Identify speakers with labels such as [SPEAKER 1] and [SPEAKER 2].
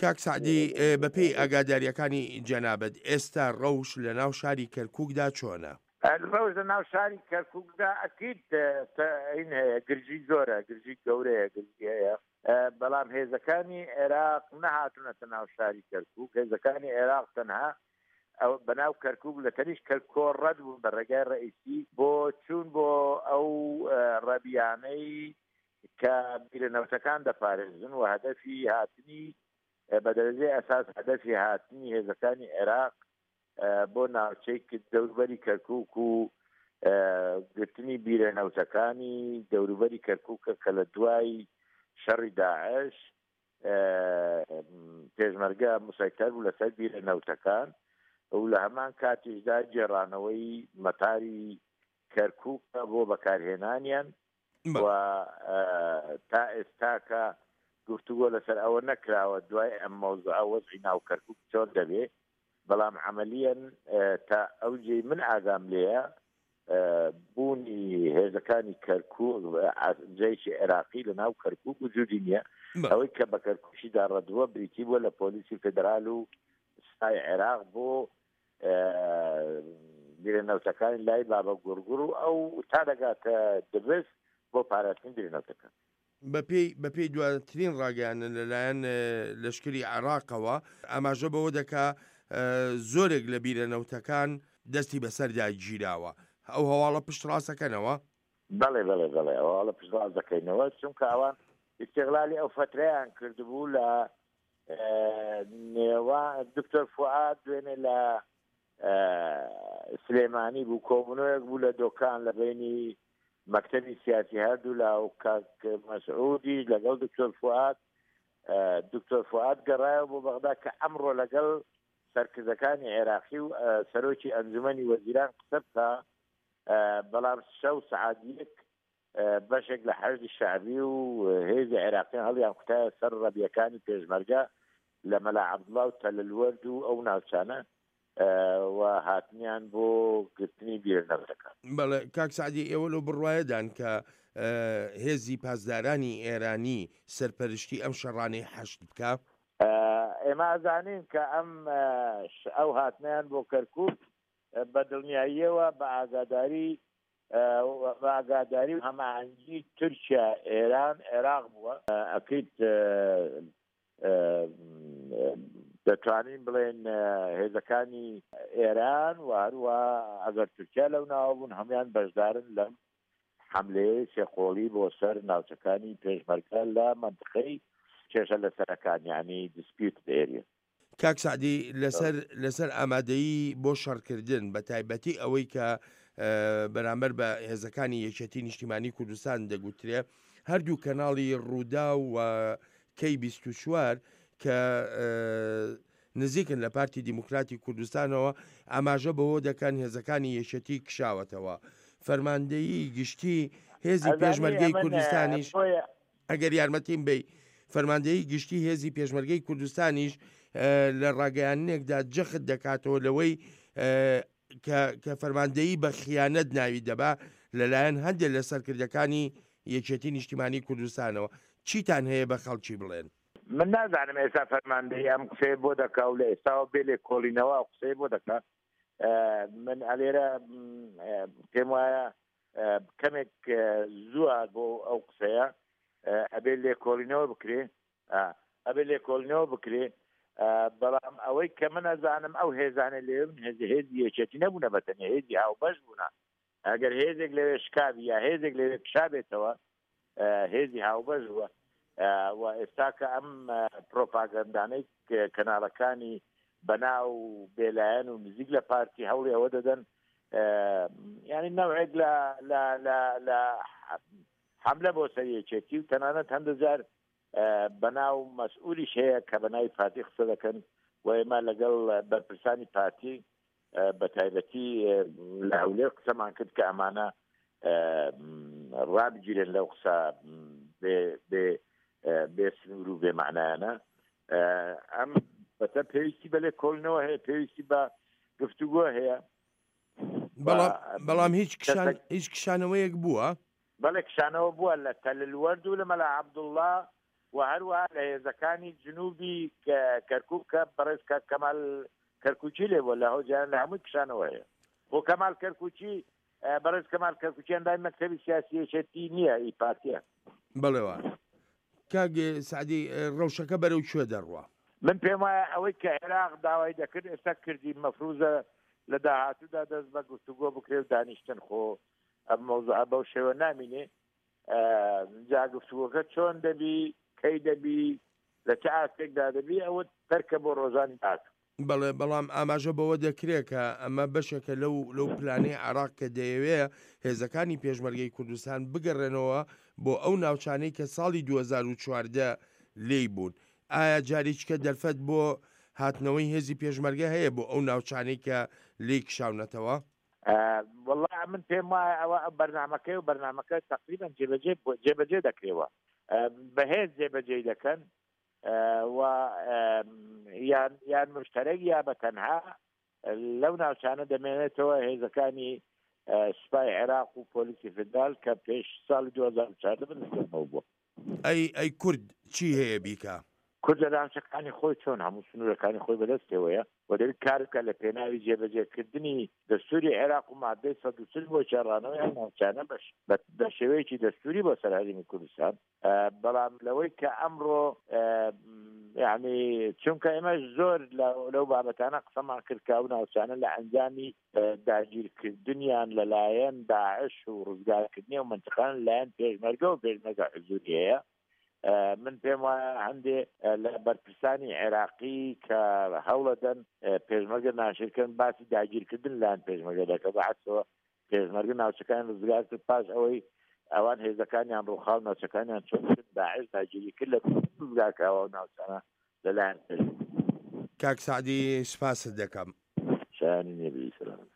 [SPEAKER 1] کاک سعدی بەپێی ئاگاداریەکانی جەنابەت ئێستا ڕەوش لە ناو شاری کەرکووکدا چۆنە؟
[SPEAKER 2] ڕەوش لە ناو شاری کەرکووکدا ئەکید این هەیە گرژی زۆرە، گرژی گەورەیە، گرژی هەیە، بەڵام هێزەکانی عێراق نەهاتونەتە ناو شاری کەرکووک. هێزەکانی عێراق تەنها ئەو بەناو کەرکووک لە تەنیش کەرکۆ ڕەت بوون بە ڕێگای ڕئیسی بۆ چوون بۆ ئەو ڕەبیانەی کە بیرەنەوتەکان دەپارێزن و هەدەفی هاتنی بە دەرەجەی ئەساس هەدەفی هاتنی هێزەکانی عێراق بۆ ناوچەی دەوروبەری کەرکووک و گرتنی بیرەنەوتەکانی دەوروبەری کەرکووکە کە لە دوای شەڕی داعش پێشمەرگە مسەیتەر بوو لەسەر بیرەنەوتەکان و لە هەمان کاتیشدا گێڕانەوەی مەتاری کەرکووکە بۆ بەکارهێنانیان و تا ئێستاکە گفتوگۆ لەسەر ئەوە نەکراوە دوای ئەم مەوزوعە وەزعی ناو کەرکووک چۆن دەبێت، بەڵام عملیەن تا ئەوجێ من ئاگام لێیە بوونی هێزەکانی کەرکووک جێیشی عێراقی لە ناو کەرکووک وجودی نییە. ئەوەی کە بە کەرکووکیدا ڕەدووە بریتی بووە لە پۆلیسی فێدرال و سای عێراق بۆ بیرەنەوتەکانی لای بابە گوڕگوڕ و ئەو تا دەگاتە دەبست بۆ پاراستنی بیرەنەوتەکان.
[SPEAKER 1] بەپێی دواترین ڕاگەیانە لەلایەن لەشکری عێراقەوە ئاماژە بەوە دەکا زۆرێک لە بیرەنەوتەکان دەستی بەسەردا گیراوە. ئەو هەواڵە پشت ڕاستەکەنەوە؟
[SPEAKER 2] بەڵێ بەڵێ بەڵێ ئەوواڵە پشت ڕاست دەکەینەوە، چونکە ئەوان استیغلالی ئەو فترەیان کردبوو لە نێوان دکتۆر فوعاد دوێنێ لە سلێمانی بوو، کۆبوونەوەیەک بوو لە دۆکان لە بینی مەکتەبی سیاسی هەردوو لە کاک مەسعودی لەگەڵ دکتۆر فوعاد گەڕایەوە بۆ بەغدا کە ئەمڕۆ لەگەڵ سەرکردەکانی عێراقی و سەرۆکی ئەنجومەنی وەزیران قسە بکە، بەڵام شەو سەعاتیەک بەشێک لە حەشدی شەعبی و هێزی عێراقیان هەڵیان قوتایە سەر ڕەبیەکانی پێشمەرگە لە مەلا عەبدوڵڵا و تەلەلوەرد و ئەو ناوچانە و هاتنیان بۆ گرتنی بیرەنەوتەکان.
[SPEAKER 1] بەڵێ کاک سعدی ئێوە لەو بڕوایەدان کە هێزی پاسدارانی ئێرانی سەرپەرشتی ئەم شەڕانەی حەشد بکە؟
[SPEAKER 2] ئێمە ئەزانین کە ئەو هاتنیان بۆ کەرکووک بە دڵنیاییەوە بە ئاگاداری و هەماهەنگی تورکیا، ئێران، عێراق بووە. ئەکەیت دەتوانین بڵێن هێزەکانی ئێران و هەروە ئەگەر تورکیا لەو ناوە بوون هەمویان بەشدارن لەم حەملەیە سێقۆڵی بۆ سەر ناوچەکانی پێشمەرگە لە مەنتقەی کێشە لەسەرەکان، یعنی دیسپیوتد ئێریا.
[SPEAKER 1] کاک سعدی لەسەر ئامادەیی بۆ شەڕکردن بە تایبەتی ئەوەی کە بەرامبەر بە هێزەکانی یەکێتی نیشتیمانی کوردستان دەگوترێ هەردوو کەناڵی ڕوودا و کەی 24 کە نزیکن لە پارتی دیموکراتی کوردستانەوە ئاماژە بەوە دەکەن هێزەکانی یەکێتی کشاوەتەوە. فەرماندەیی گشتی هێزی پێشمەرگەی کوردستانیش ئەگەر یارمەتیم بێ فەرماندەیی گشتی هێزی پێشمەرگەی کوردستانیش لە ڕاگەیانێکدا جەخت دەکاتەوە لەوەی کە فەرماندەیی بە خیانەت ناوی دەبا لەلایەن هەندێک لە سەرکردەکانی یەکێتی نیشتیمانی کوردستانەوە. چیتان هەیە بە خەڵکی بڵێن؟
[SPEAKER 2] من نازانم ئێستا فەرماندەی ئەم قسەی بۆ دەکا و لە ئێستاوە بێ لێ کۆڵینەوە ئەو قسەی بۆ دەکا. من ئەلێرە پێم وایە کەمێک زووە بۆ ئەو قسەیە ئەبێ لێ کۆڵینەوە بکرێ، بەڵام ئەوەی کە من ئەزانم ئەو هێزانە لێ هێزی یەکێتی نەبوونە بەتەنێ هێزی هاوبەش بوونە. ئەگەر هێزێک لەوێ شکاوی یا هێزێک لەوێ کشابێتەوە هێزی هاوبەش بووە. و ئێستا کە ئەم پرۆپاگەندانەی کەناڵەکانی بەناو بێلایەن و نزیک لە پارتی هەوڵی ئەوە دەدەن یعنی نەوعێک لە حملە بۆ سەر یەکێتی و تەنانەت هەندە جار بەناو مەسئولیش هەیە کە بەناوی پارتی قسە دەکەن و ئێمە لەگەڵ بەرپرسانی پارتی بە تایبەتی لە هەولێر قسەمان کرد کە ئەمانە ڕابگیرن لەو قسە بێ سنوور و بێ معنایانە. ئەم بەتە پێویستی بە لێ کۆڵنەوە هەیە، پێویستی بە گفتوگۆ هەیە،
[SPEAKER 1] بەڵام هیچ کشانەوەیەک بووە؟
[SPEAKER 2] بەڵێ کشانەوە بووە لە تەلەلوەرد و لە مەلا عەبدوڵڵا و هەروە لە هێزەکانی جنوبی کەرکووکە بەڕێز کەمال کەرکوچی لێ بۆ لە هەوجیان لە هەمووی کشانەوە هەیە بۆ کەمال کەرکوچی بەڕێز کەمال کەرکوچیان دای مەکتەبی سیاسیەتی نییە ئی پارتیە
[SPEAKER 1] بڵێوە کاگێ سعدی ڕەوشەکە بەرەو کوێ دەڕوە
[SPEAKER 2] من پێم وایە ئەوەی کە عێراق داوای دەکرد ئێستا کردی مەفروزە لە داهاتوودا دەست بە گفتوگۆ بکرێ و دانیشتن خۆ ئەم مەوزوعە بەو شێوە نامینێ جا گفتوگۆکە چۆن دەبی کەی دەبی لە چه ئاستێکدا دەبی ئەوە تەرکە بۆ ڕۆژانی داات
[SPEAKER 1] بەڵێ بەڵام ئاماژە بەوە دەکرێت کە ئەمە بەشێکە لەو پلانەی عراق کە دەیەوێت هێزەکانی پێشمەرگەی کوردستان بگەڕێنەوە بۆ ئەو ناوچانەی کە ساڵی 2014 لێی بوون ئایا جاریچکە دەرفەت بۆ هاتنەوەی هێزی پێشمەرگە هەیە بۆ ئەو ناوچانەی کە لێی کشاونەتەوە
[SPEAKER 2] والله من پێم وایە ئەوە بەرنمەکەی و بەرنمەکە تقریبا جێبەجێ دەکرێەوە بەهێز جێبەجێ دەکەن و یان مشتەرەک یا بە تەنها لەو ناوچانە دەمێنێتەوە هێزەکانی سوپای عێراق و پۆلیسی فدرال کە پێش ساڵی 2014 بنسکردنەوە بووە
[SPEAKER 1] ئەی کورد چی هەیە بیکە
[SPEAKER 2] کورد لە ناوچەکانی خۆی چۆن هەموو سنوورەکانی خۆی بەدەستەوەیە و دەبێت کارکە لە پێناوی جێبەجێکردنی دەستوری عێراق و مادەی 130 بۆ چێڕانەوەی ئەم ناوچانە بە شێوەیەکی دەستوری بۆ سەرهەڵیمی کوردستان بەڵام لەوەی کە ئەمڕۆ یعنی چونکە ئێمە زۆر لەو بابەتانە قسەمان کردکە و ناوچانە لە ئەنجامی داگیرکردنیان لەلایەن داعش و ڕزگارکردنی و منتقان لەلایەن پێشمەرگە و پێشمەرگە حزوری هەیە من پێم وایە هەندێ لە بەرپرسانی عێراقی کە هەوڵەدەن پێشمەرگە ناشرکەن باسی داگیرکردن لایەن پێشمەرگە دەکە بەعکسەوە پێشمەرگە ناوچەکان ڕزگار کرد پاش ئەوەی ئەوان هێزەکانیان ڕووخاو ناوچەکانیان چۆن کرد داعش داگیری کرد لە ڕزگارکراوە ناوچانە لەلایەن
[SPEAKER 1] کاک سعدی سپاست دەکەم
[SPEAKER 2] شایانی نێبی سەلام